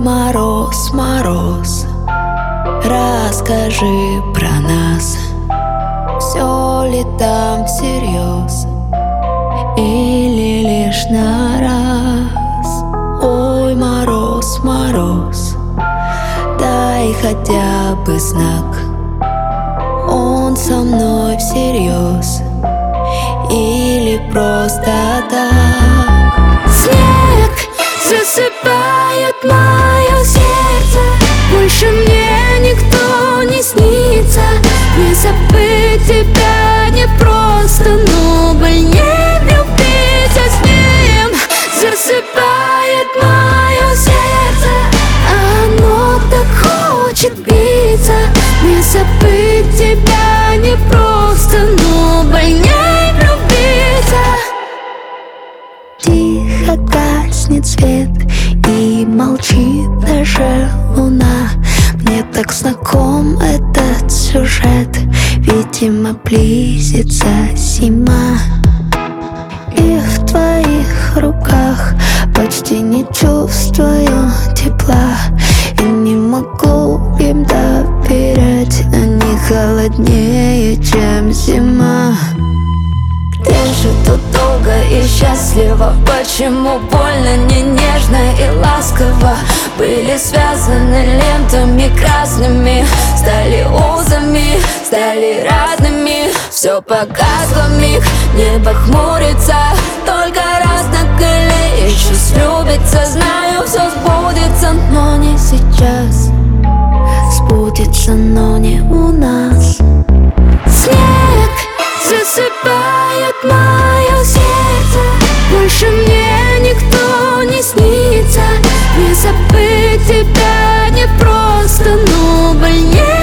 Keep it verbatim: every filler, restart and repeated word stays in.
мороз, мороз, расскажи про нас. Все ли там всерьез или лишь на раз? Ой, мороз, мороз, дай хотя бы знак. Он со мной всерьез или просто так? Снег засыпает мое сердце, больше мне никто не снится. Не забыть тебя не просто, но больнее влюбиться. С ним засыпает мое сердце, оно так хочет биться. Не забыть тебя не просто, но больнее влюбиться. Тихо гаснет свет и молчит даже луна. Мне так знаком этот сюжет, видимо, близится зима. И в твоих руках почти не чувствую тепла. И не могу им доверять, они холоднее, чем зима. Где же тут долго и счастливо? Почему больно, не нежно и ласково? Были связаны лентами красными, стали узами, стали разными. Все погасло вмиг, небо хмурится, только раз на крыле еще слюбится. Знаю, все сбудется, но не сейчас. Сбудется, но не у нас. Снег засыпает мое сердце, больше мне никто не снится. Не забыть тебя не просто, но больнее